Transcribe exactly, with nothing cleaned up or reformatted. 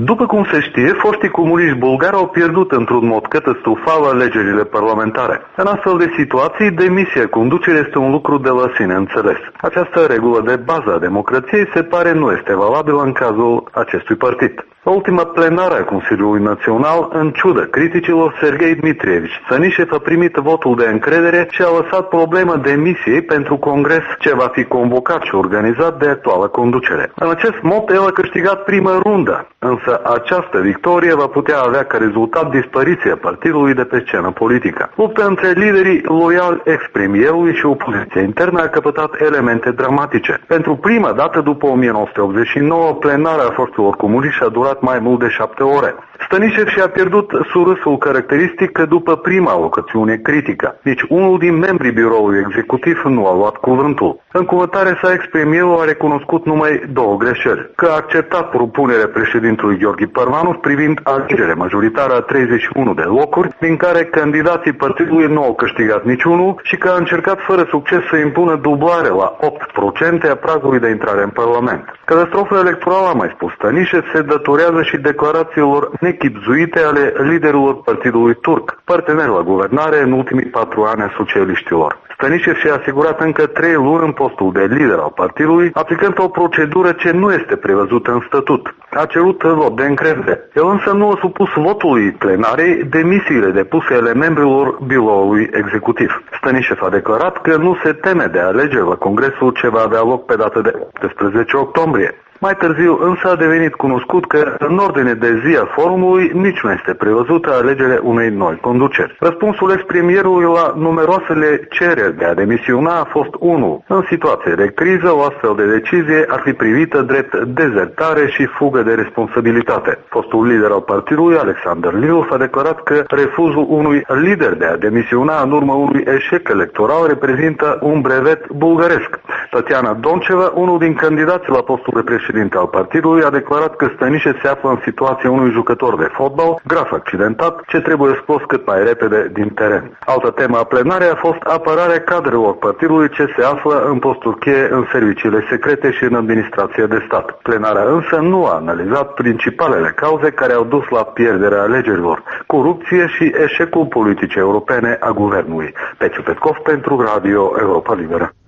După cum se știe, foștii comuniști bulgari au pierdut într-un mod catastrofal alegerile parlamentare. În astfel de situații, demisia conducerii este un lucru de la sine înțeles. Această regulă de bază a democrației se pare nu este valabilă în cazul acestui partid. La ultima plenară a Consiliului Național, în ciudă criticilor, Serghei Dmitrievici Stănișev a primit votul de încredere și a lăsat problema demisiei pentru congres ce va fi convocat și organizat de actuala conducere. În acest mod, el a câștigat prima rundă, însă această victorie va putea avea ca rezultat dispariția partidului de pe scenă politică. Lupta între liderii loiali ex-premierului și opoziția internă a căpătat elemente dramatice. Pentru prima dată după o mie nouă sute optzeci și nouă, plenara a forțelor comuniști a durat mai mult de șapte ore. Stănișev și-a pierdut surâsul caracteristic că după prima locațiune critică. Nici unul din membrii biroului executiv nu a luat cuvântul. În cuvântare sa, ex-premierul a recunoscut numai două greșeli. Că a acceptat propunerea președintelui Gheorghe Parvanov privind alegerea majoritară a treizeci și unu de locuri, din care candidații partidului nu au câștigat niciunul, și că a încercat fără succes să impună dublare la opt la sută a pragului de intrare în Parlament. Catastrofa electorală, a mai spus Stănișev, se datorează și declarațiilor nechibzuite ale liderilor partidului turc, partener la guvernare în ultimii patru ani a socialiștilor. Stănișev și-a asigurat încă trei luni în postul de lider al partidului, aplicând o procedură ce nu este prevăzută în statut. A cerut vot de încredere. El însă nu a supus votului plenarei demisiile depuse ale membrilor biroului executiv. Stănișev a declarat că nu se teme de alegeri la congresul ce va avea loc pe data de optsprezece octombrie. Mai târziu însă a devenit cunoscut că în ordine de zi a forumului nici nu este prevăzută alegerea unei noi conduceri. Răspunsul ex-premierului la numeroasele cereri de a demisiona a fost unul. În situație de criză, o astfel de decizie ar fi privită drept dezertare și fugă de responsabilitate. Fostul lider al partidului, Alexander Lilov, a declarat că refuzul unui lider de a demisiona în urma unui eșec electoral reprezintă un brevet bulgăresc. Tatiana Donceva, unul din candidații la postul de președinte al partidului, a declarat că Stănișev se află în situația unui jucător de fotbal grav accidentat ce trebuie scos cât mai repede din teren. Altă temă a plenarei a fost apărarea cadrelor partidului ce se află în posturi cheie în serviciile secrete și în administrația de stat. Plenarea însă nu a analizat principalele cauze care au dus la pierderea alegerilor: corupție și eșecul politicii europene a guvernului. Peciu Petkov pentru Radio Europa Liberă.